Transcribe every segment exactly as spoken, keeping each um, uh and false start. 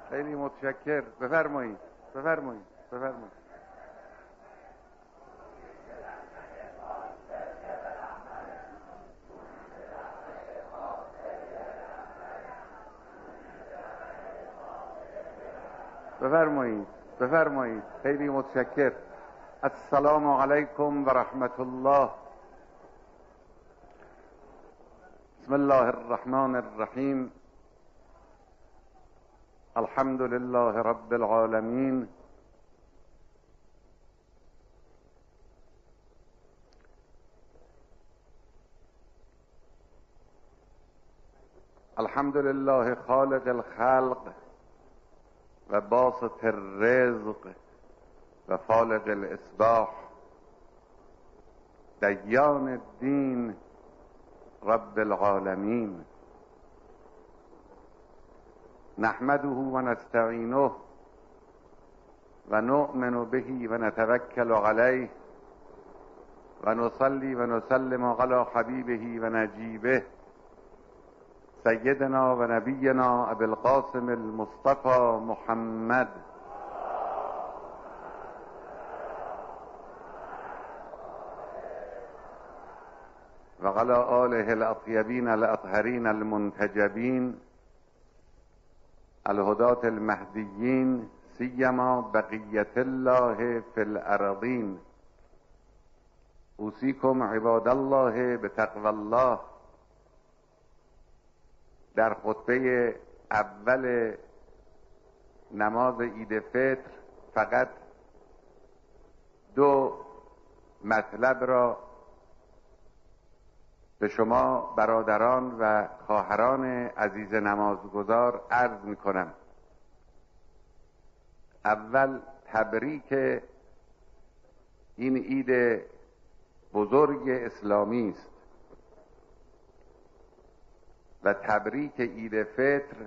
خیلی متشکر. بفرمایید بفرمایید بفرمایید. بفرمایید بفرمایید. خیلی متشکر. السلام علیکم و رحمت الله. بسم الله الرحمن الرحیم. الحمد لله رب العالمین. الحمد لله خالق الخلق و باسط الرزق و فالق الاصباح، دیان الدین رب العالمین. نحمده و نستعینه و نؤمن به و نتوکل علیه و نصلی و نسلم علی حبیبه و نجیبه سیدنا و نبینا ابی القاسم المصطفى محمد و علی آله الاطیبین الاطهرین المنتجبین الهداة المهدیین سیما بقیت الله فی الارضین. اوصیکم عباد الله بتقوی الله. در خطبه اول نماز عید فطر فقط دو مطلب را به شما برادران و خواهران عزیز نمازگزار عرض می کنم. اول تبریک این عید بزرگ اسلامی است و تبریک عید فطر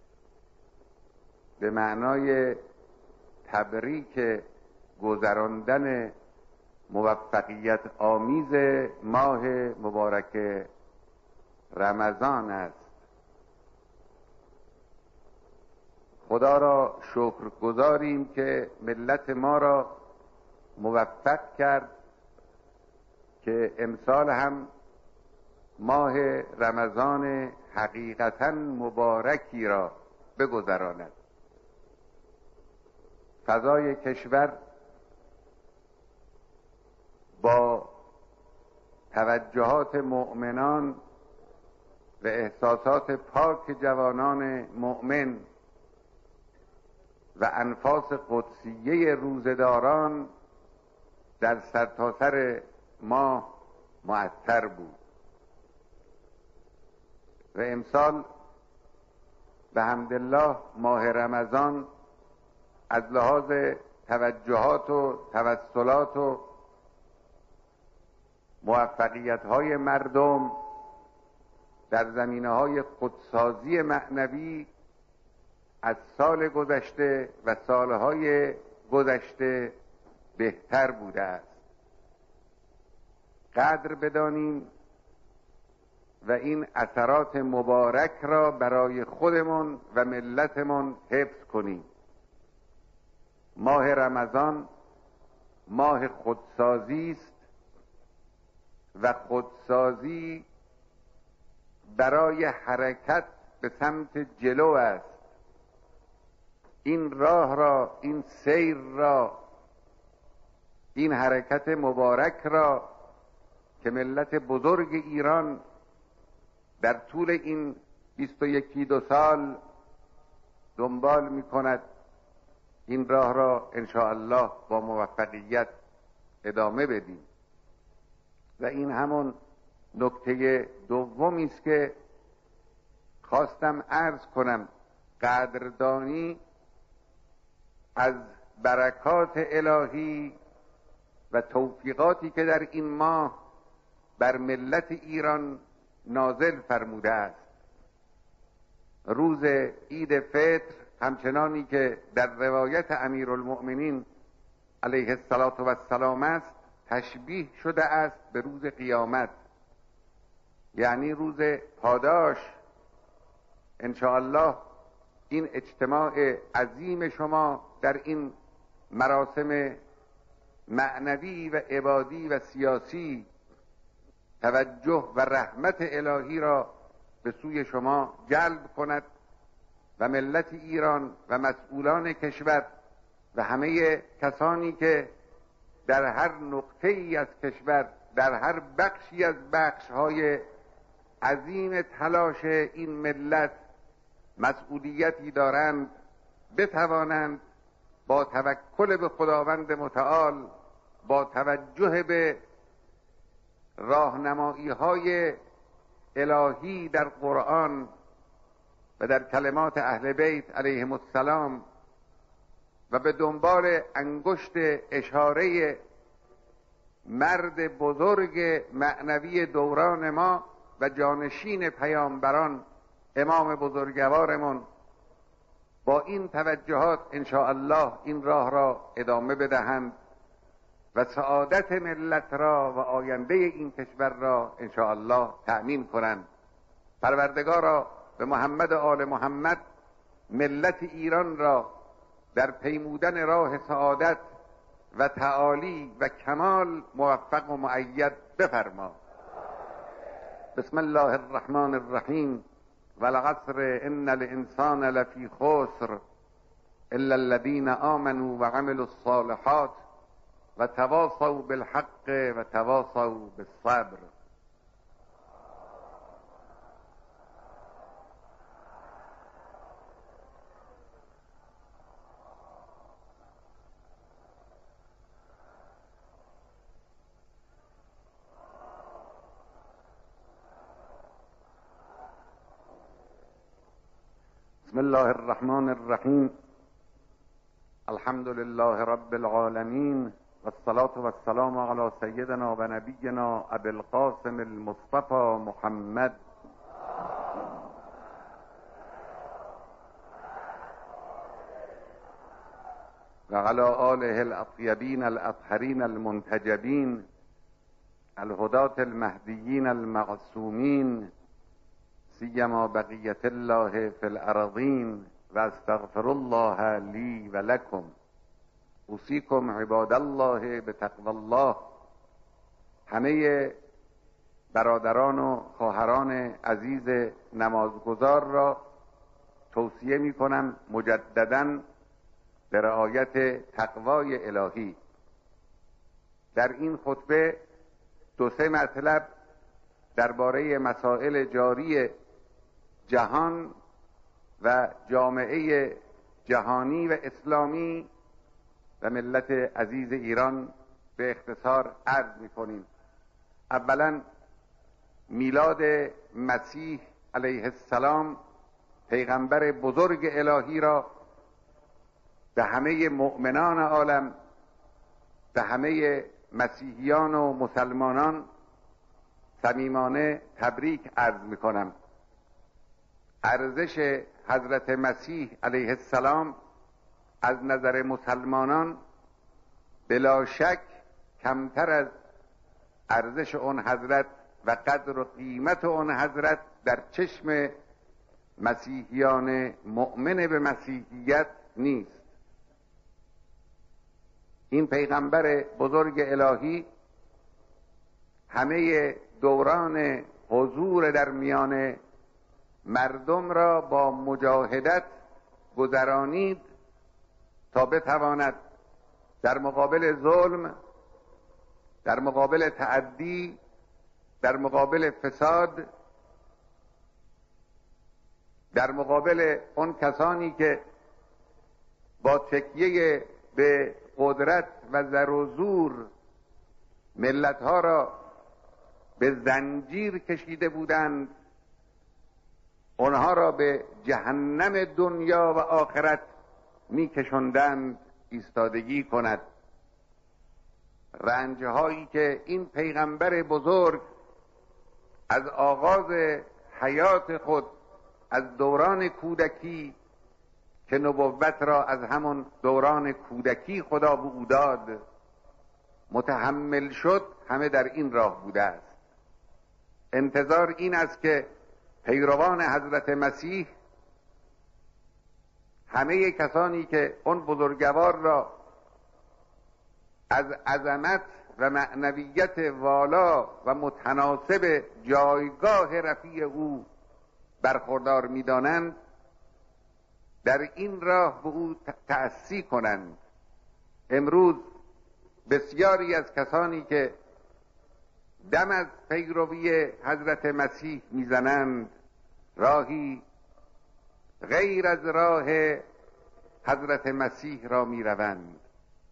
به معنای تبریک گذراندن موفقیت آمیز ماه مبارک رمضان است. خدا را شکر گزاریم که ملت ما را موفق کرد که امسال هم ماه رمضان حقیقتاً مبارکی را بگذراند. فضای کشور با توجهات مؤمنان و احساسات پاک جوانان مؤمن و انفاس قدسیه روزداران در سرتاسر ما مؤثر بود و امسال به حمدالله ماه رمضان از لحاظ توجهات و توسلات و موفقیت های مردم در زمینه های خودسازی معنوی از سال گذشته و سالهای گذشته بهتر بوده است. قدر بدانیم و این اثرات مبارک را برای خودمون و ملتمون حفظ کنیم. ماه رمضان ماه خودسازی است و خودسازی برای حرکت به سمت جلو است. این راه را، این سیر را، این حرکت مبارک را که ملت بزرگ ایران در طول این بیست و یکی دو سال دنبال می کند، این راه را انشاءالله با موفقیت ادامه بدیم. و این همون نکته دومی است که خواستم عرض کنم. قدردانی از برکات الهی و توفیقاتی که در این ماه بر ملت ایران نازل فرموده است. روز عید فطر همچنانی که در روایت امیرالمؤمنین علیه السلام است تشبیه شده است به روز قیامت، یعنی روز پاداش. انشاءالله این اجتماع عظیم شما در این مراسم معنوی و عبادی و سیاسی توجه و رحمت الهی را به سوی شما جلب کند و ملت ایران و مسئولان کشور و همه کسانی که در هر نقطه ای از کشور، در هر بخشی از بخش‌های عظیم تلاش این ملت مسئولیتی دارند، بتوانند با توکل به خداوند متعال، با توجه به راهنمایی‌های الهی در قرآن و در کلمات اهل بیت علیهم السلام و به دنبال انگشت اشاره مرد بزرگ معنوی دوران ما و جانشین پیامبران امام بزرگوارمون، با این توجهات انشاءالله این راه را ادامه بدهند و سعادت ملت را و آینده این کشور را انشاءالله تأمین کنند. پروردگارا به محمد آل محمد ملت ایران را در پیمودن راه سعادت و تعالی و کمال موفق و مؤید بفرما. بسم الله الرحمن الرحیم. والعصر ان الانسان لفی خسر الا الذین آمنوا وعملوا الصالحات وتواصوا بالحق وتواصوا بالصبر. بسم الله الرحمن الرحیم. الحمد لله رب العالمین والصلاة والسلام على سیدنا و نبینا ابی القاسم المصطفى محمد و على آله الاطیبین الاطهرین المنتجبین الهداة المهدیین المعصومین سیما بقیت الله فی الارضین و استغفر الله لی و لکم. اوصیکم عباد الله بتقوی الله. همه برادران و خواهران عزیز نمازگزار را توصیه می کنم مجدداً به رعایت تقوای الهی. در این خطبه دو سه مطلب درباره مسائل جاری جهان و جامعه جهانی و اسلامی و ملت عزیز ایران به اختصار عرض می‌کنیم. اولا میلاد مسیح علیه السلام پیغمبر بزرگ الهی را به همه مؤمنان عالم، به همه مسیحیان و مسلمانان صمیمانه تبریک عرض می‌کنم. ارزش حضرت مسیح علیه السلام از نظر مسلمانان بلا شک کمتر از ارزش اون حضرت و قدر و قیمت اون حضرت در چشم مسیحیان مؤمن به مسیحیت نیست. این پیغمبر بزرگ الهی همه دوران حضور در میان مردم را با مجاهدت گذرانید تا بتواند در مقابل ظلم، در مقابل تعدی، در مقابل فساد، در مقابل اون کسانی که با تکیه به قدرت و زر و زور ملتها را به زنجیر کشیده بودند، اونها را به جهنم دنیا و آخرت میکشوندند، ایستادگی کند. رنجهایی که این پیغمبر بزرگ از آغاز حیات خود، از دوران کودکی که نبوت را از همون دوران کودکی خدا به او داد متحمل شد، همه در این راه بوده است. انتظار این است که پیروان حضرت مسیح همه کسانی که اون بزرگوار را از عظمت و معنویت والا و متناسب جایگاه رفیع او برخوردار می‌دانند، در این راه به او تأسی کنند. امروز بسیاری از کسانی که دم از پیروی حضرت مسیح میزنند راهی غیر از راه حضرت مسیح را میروند.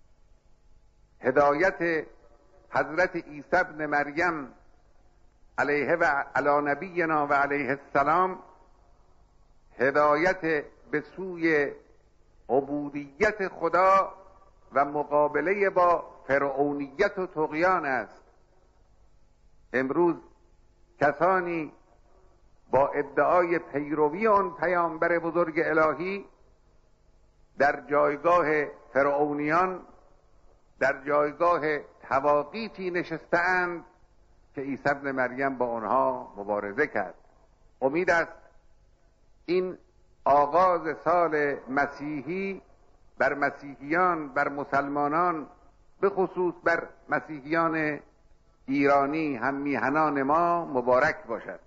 هدایت حضرت عیسی ابن مریم علیه و علی نبینا و علیه السلام هدایت به سوی عبودیت خدا و مقابله با فرعونیت و طغیان است. امروز کسانی با ادعای پیروی آن پیامبر بزرگ الهی در جایگاه فرعونیان، در جایگاه تواقیتی نشسته‌اند که عیسی ابن مریم با آنها مبارزه کرد. امید است این آغاز سال مسیحی بر مسیحیان، بر مسلمانان، به خصوص بر مسیحیان ایرانی هم میهنان ما مبارک باشد.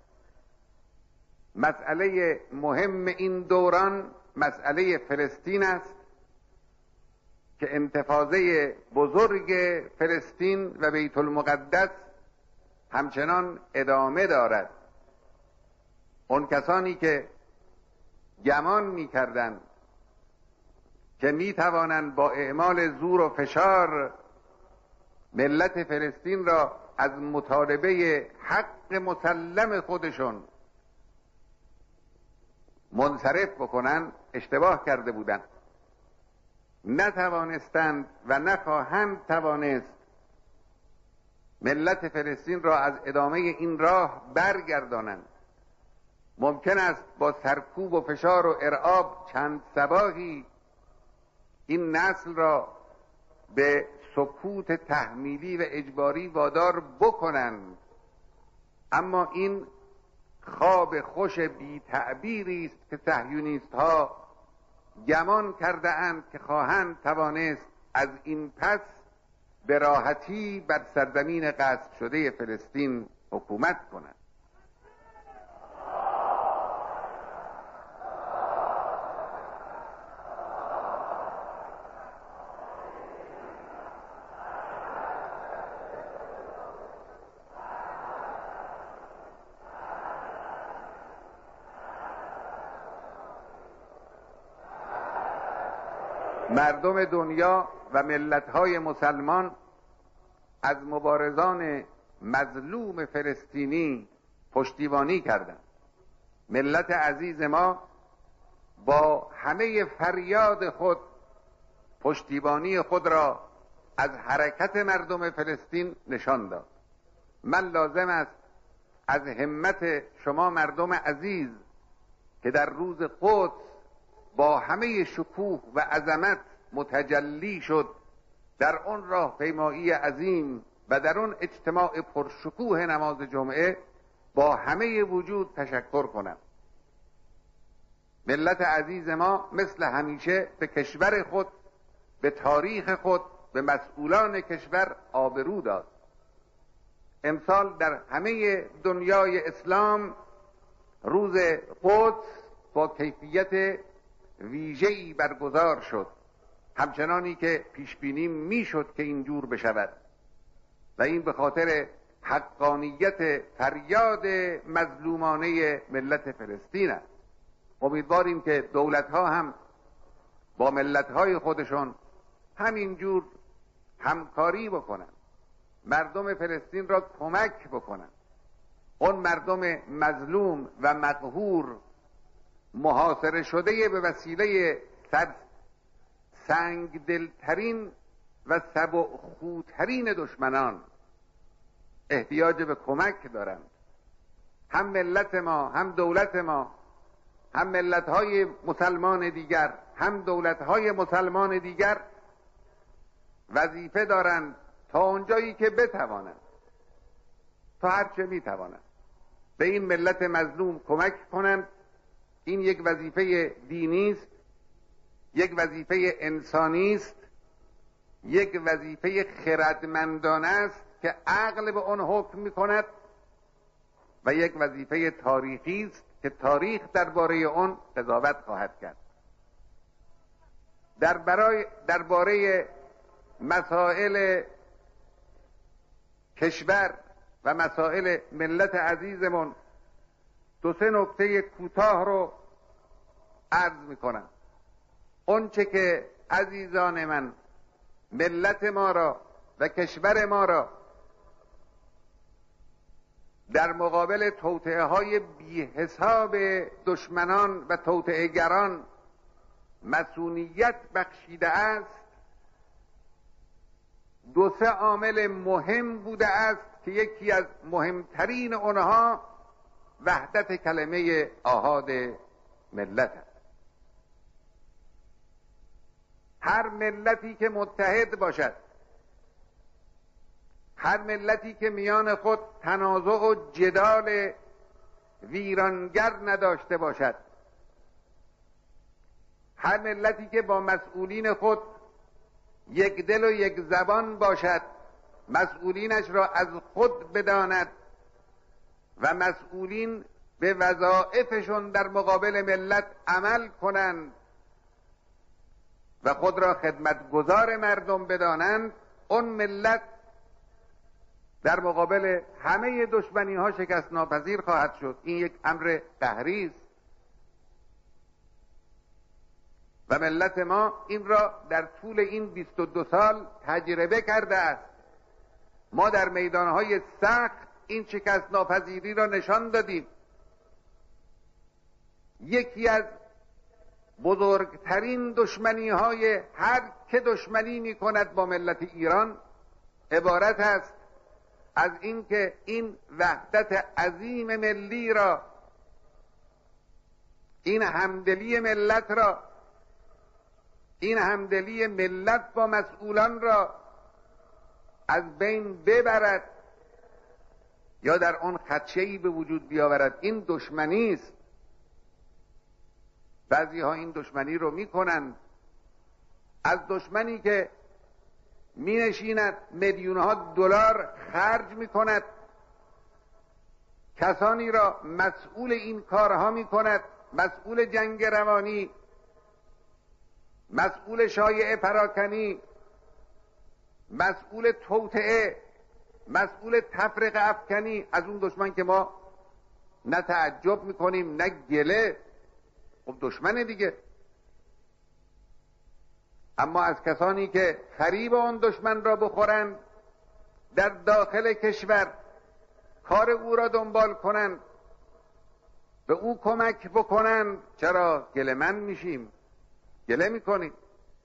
مسئله مهم این دوران مسئله فلسطین است که انتفاضه بزرگ فلسطین و بیت المقدس همچنان ادامه دارد. اون کسانی که گمان می‌کردند که می‌توانند با اعمال زور و فشار ملت فلسطین را از مطالبه حق مسلم خودشون منصرف بکنند، اشتباه کرده بودند. نتوانستند و نخواهند توانست ملت فلسطین را از ادامه این راه برگردانند. ممکن است با سرکوب و فشار و ارعاب چند صباحی این نسل را به سکوت تحمیلی و اجباری وادار بکنند، اما این خواب خوش بی تعبیری است که صهیونیست ها گمان کرده اند که خواهند توانست از این پس به راحتی بر سرزمین غصب شده فلسطین حکومت کنند. مردم دنیا و ملت‌های مسلمان از مبارزان مظلوم فلسطینی پشتیبانی کردند. ملت عزیز ما با همه فریاد خود پشتیبانی خود را از حرکت مردم فلسطین نشان داد. من لازم است از همت شما مردم عزیز که در روز قدس با همه شکوه و عظمت متجلی شد در اون راهپیمایی عظیم و در اون اجتماع پرشکوه نماز جمعه، با همه وجود تشکر کنم. ملت عزیز ما مثل همیشه به کشور خود، به تاریخ خود، به مسئولان کشور آبرو داد. امسال در همه دنیای اسلام روز قدس با کیفیت ویژه‌ای برگزار شد، همچنانی که پیش بینی میشد که اینجور بشود، و این به خاطر حقانیت فریاد مظلومانه ملت فلسطین است. امیدواریم که دولت‌ها هم با ملت‌های خودشون همینجور همکاری بکنن، مردم فلسطین را کمک بکنن. اون مردم مظلوم و مقهور، محاصره شده به وسیله سر سنگ دلترین و سبک‌خوترین دشمنان احتیاج به کمک دارند. هم ملت ما، هم دولت ما، هم ملت‌های مسلمان دیگر، هم دولت‌های مسلمان دیگر وظیفه دارند تا اونجایی که بتوانند، تا هرچه میتوانند، به این ملت مظلوم کمک کنند. این یک وظیفه دینی است، یک وظیفه انسانی است، یک وظیفه خردمندانه است که عقل به آن حکم می‌کند و یک وظیفه تاریخی است که تاریخ درباره آن قضاوت خواهد کرد. در برای درباره مسائل کشور و مسائل ملت عزیزمون دو سه نکته کوتاه رو عرض میکنم. اون چه که عزیزان من ملت ما را و کشور ما را در مقابل توطئه های بی حساب دشمنان و توطئه گران مسئولیت بخشیده است، دو سه عامل مهم بوده است که یکی از مهمترین آنها وحدت کلمه آحاد ملت است. هر ملتی که متحد باشد، هر ملتی که میان خود تنازع و جدال ویرانگر نداشته باشد، هر ملتی که با مسئولین خود یک دل و یک زبان باشد، مسئولینش را از خود بداند و مسئولین به وظایفشون در مقابل ملت عمل کنند و خود را خدمتگزار مردم بدانند، اون ملت در مقابل همه دشمنی ها شکست ناپذیر خواهد شد. این یک امر قهری است و ملت ما این را در طول این بیست و دو سال تجربه کرده است. ما در میدانهای سخت این شکست ناپذیری را نشان دادیم. یکی از بزرگترین دشمنی های هر که دشمنی می کند با ملت ایران عبارت است از اینکه این وحدت عظیم ملی را، این همدلی ملت را، این همدلی ملت با مسئولان را از بین ببرد یا در آن خدشه‌ای به وجود بیاورد. این دشمنی است. بعضی ها این دشمنی رو میکنند. از دشمنی که می نشیند میلیون ها دلار خرج می کند، کسانی را مسئول این کارها می کند، مسئول جنگ روانی، مسئول شایعه پراکنی، مسئول توطئه، مسئول تفرقه افکنی. از اون دشمن که ما نه تعجب می کنیم نه گله، خب دشمن دیگه. اما از کسانی که فریب آن دشمن را بخورند، در داخل کشور کار او را دنبال کنند، به او کمک بکنند، چرا گله من میشیم؟ گله میکنیم.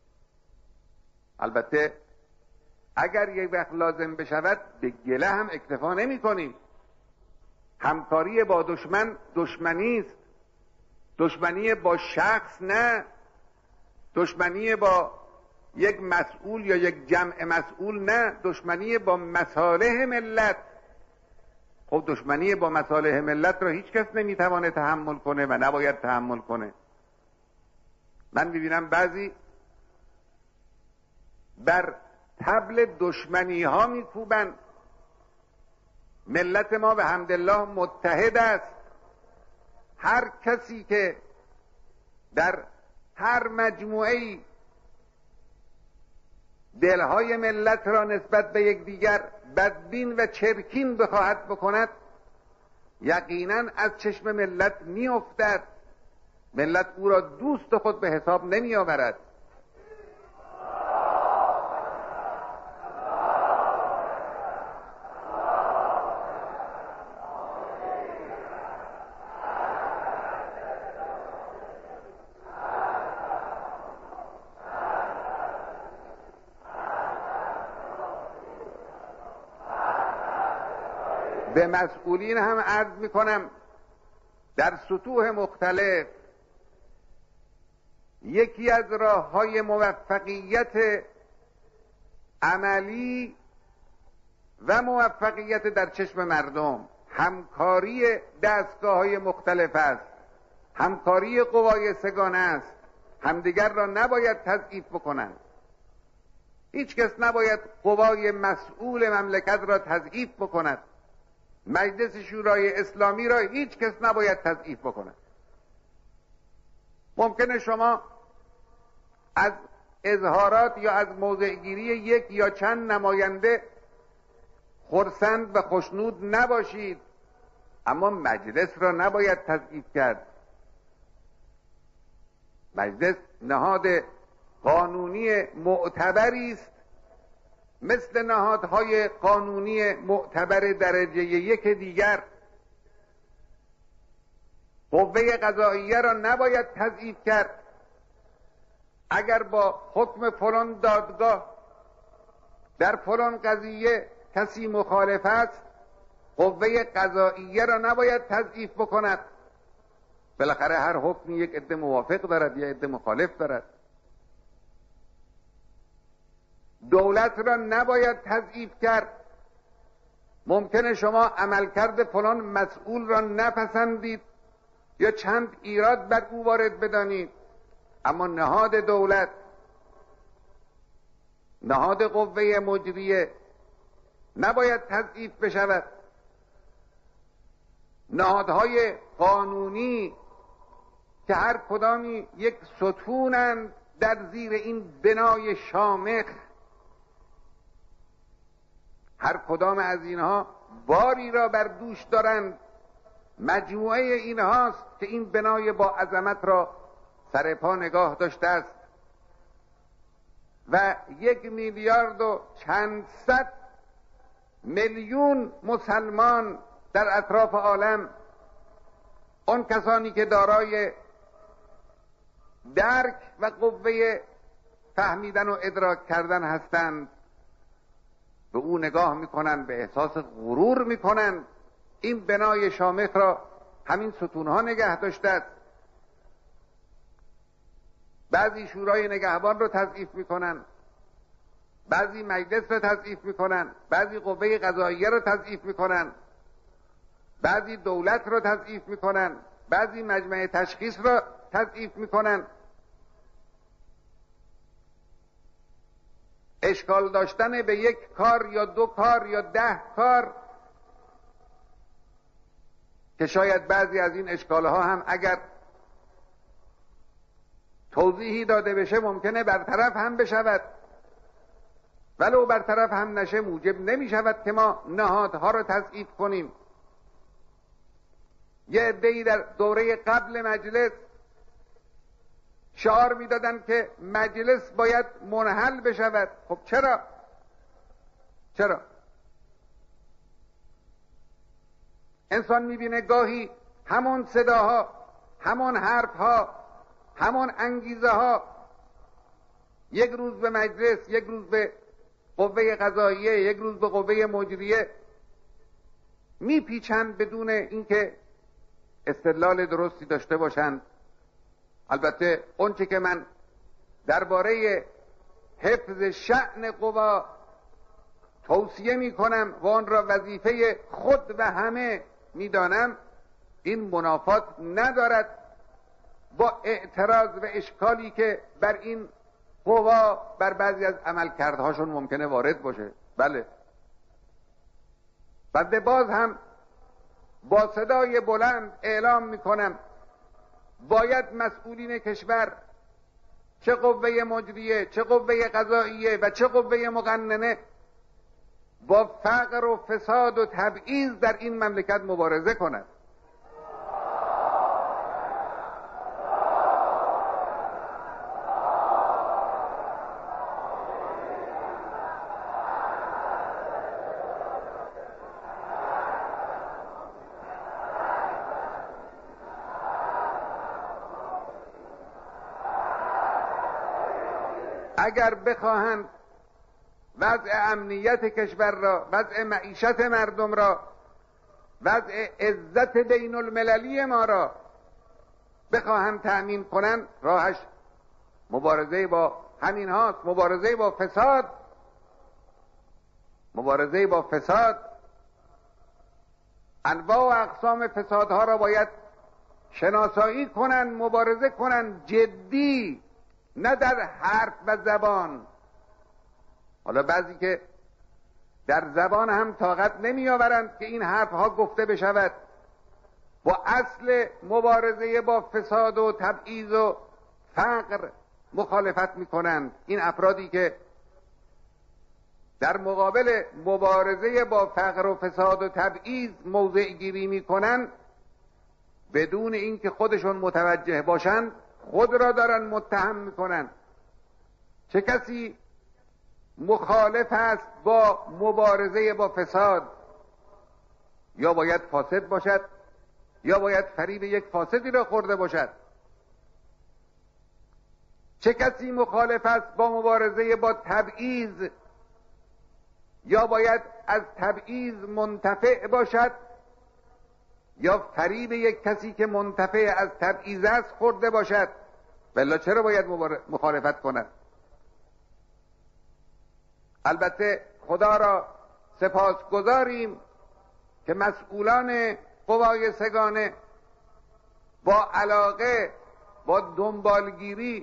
البته اگر یک وقت لازم بشود به گله هم اکتفا نمی کنیم. همکاری با دشمن دشمنی است. دشمنی با شخص نه، دشمنی با یک مسئول یا یک جمع مسئول نه، دشمنی با مصالح ملت. خب دشمنی با مصالح ملت را هیچ کس نمیتوانه تحمل کنه و نباید تحمل کنه. من میبینم بعضی بر طبل دشمنی ها میکوبن. ملت ما به حمدالله متحد است. هر کسی که در هر مجموعه‌ای دلهای ملت را نسبت به یکدیگر بدبین و چرکین بخواهد بکند، یقینا از چشم ملت میافتد. ملت او را دوست خود به حساب نمی آورد. به مسئولین هم عرض میکنم در سطوح مختلف یکی از راه‌های موفقیت عملی و موفقیت در چشم مردم همکاری دستگاه‌های مختلف است، همکاری قوای سگانه است، همدیگر را نباید تضعیف بکنند. هیچ کس نباید قوای مسئول مملکت را تضعیف بکند. مجلس شورای اسلامی را هیچ کس نباید تضعیف بکند. ممکنه شما از اظهارات یا از موضعگیری یک یا چند نماینده خرسند و خوشنود نباشید، اما مجلس را نباید تضعیف کرد. مجلس نهاد قانونی معتبری است، مثل نهادهای قانونی معتبر درجه یک دیگر. قوه قضاییه را نباید تضعیف کرد. اگر با حکم فلان دادگاه در فلان قضیه کسی مخالف است، قوه قضاییه را نباید تضعیف بکند. بالاخره هر حکمی یک عده موافق دارد یا عده مخالف دارد. دولت را نباید تضعیف کرد. ممکنه شما عملکرد فلان مسئول را نپسندید یا چند ایراد بر او وارد بدانید، اما نهاد دولت، نهاد قوه مجریه نباید تضعیف بشود. نهادهای قانونی که هر کدامی یک ستونند در زیر این بنای شامخ، هر کدام از اینها باری را بر دوش دارند. مجموعه اینهاست که این بنای با عظمت را سر پا نگاه داشته است و یک میلیارد و چند صد میلیون مسلمان در اطراف عالم، آن کسانی که دارای درک و قوه فهمیدن و ادراک کردن هستند، به او نگاه میکنند، به احساس غرور میکنند. این بنای شامخ را همین ستونها نگه داشته است. بعضی شورای نگهبان را تضعیف میکنند، بعضی مجلس را تضعیف میکنند، بعضی قوه قضاییه را تضعیف میکنند، بعضی دولت را تضعیف میکنند، بعضی مجمع تشخیص را تضعیف میکنند. اشکال داشتن به یک کار یا دو کار یا ده کار که شاید بعضی از این اشکالها هم اگر توضیحی داده بشه ممکنه برطرف هم بشود، ولو برطرف هم نشه موجب نمی شود که ما نهادها را تضعیف کنیم. یه عده‌ای در دوره قبل مجلس شعار میدادند که مجلس باید منحل بشود. خب چرا؟ چرا؟ انسان میبینه گاهی همون صداها، همون حرفها، همون انگیزه ها یک روز به مجلس، یک روز به قوه قضاییه، یک روز به قوه مجریه میپیچند بدون اینکه استدلال درستی داشته باشند. البته اونچه که من درباره حفظ شأن قوا توصیه می کنم و آن را وظیفه خود و همه می دانم، این منافات ندارد با اعتراض و اشکالی که بر این قوا بر بعضی از عملکردهاشون ممکنه وارد باشه. بله، بنده باز هم با صدای بلند اعلام می کنم باید مسئولین کشور، چه قوه مجریه، چه قوه قضاییه و چه قوه مقننه، با فقر و فساد و تبعیض در این مملکت مبارزه کنند. اگر بخواهند وضع امنیت کشور را، وضع معیشت مردم را، وضع عزت بین المللی ما را بخواهند تأمین کنند، راهش مبارزه با همین هاست. مبارزه با فساد، مبارزه با فساد. انواع و اقسام فسادها را باید شناسایی کنند، مبارزه کنند، جدی نه در حرف و زبان. حالا بعضی که در زبان هم طاقت نمی آورند که این حرف ها گفته بشود، با اصل مبارزه با فساد و تبعیض و فقر مخالفت می کنند. این افرادی که در مقابل مبارزه با فقر و فساد و تبعیض موضع گیری می کنند، بدون اینکه خودشون متوجه باشند خود را دارن متهم می کنند. چه کسی مخالف است با مبارزه با فساد؟ یا باید فاسد باشد یا باید فریب یک فاسدی را خورده باشد. چه کسی مخالف است با مبارزه با تبعیض؟ یا باید از تبعیض منتفع باشد یا فریب یک کسی که منتفع از تبعیض است خورده باشد. بلا چرا باید مخالفت کند؟ البته خدا را سپاسگزاریم که مسئولان قوای سگانه با علاقه، با دنبالگیری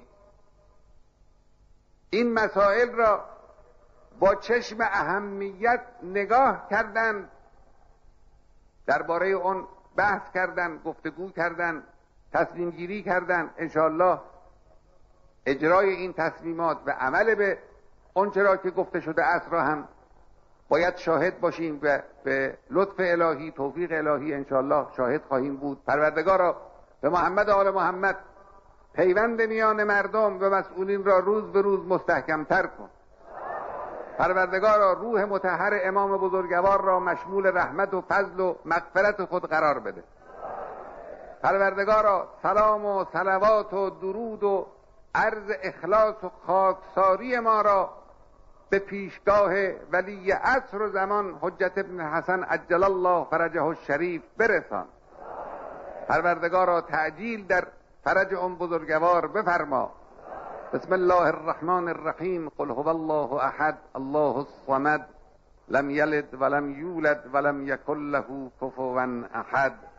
این مسائل را با چشم اهمیت نگاه کردند، درباره اون بحث کردند، گفتگو کردند، تصمیم گیری کردند. انشاءالله اجرای این تصمیمات و عمل به آنچه را که گفته شده است را هم باید شاهد باشیم و به لطف الهی، توفیق الهی انشاءالله شاهد خواهیم بود. پروردگارا به محمد آل محمد پیوند میان مردم و مسئولین را روز به روز مستحکمتر کن. پروردگارا روح مطهر امام بزرگوار را مشمول رحمت و فضل و مغفرت خود قرار بده. پروردگارا سلام و صلوات و درود و عرض اخلاص و خاکساری ما را به پیشگاه ولی عصر و زمان حجت ابن حسن عجل الله فرجه الشریف برسان. پروردگارا تعجیل در فرج اون بزرگوار بفرما. بسم الله الرحمن الرحیم. قل هو الله احد الله الصمد لم یلد ولم یولد ولم یکن له کفوا احد.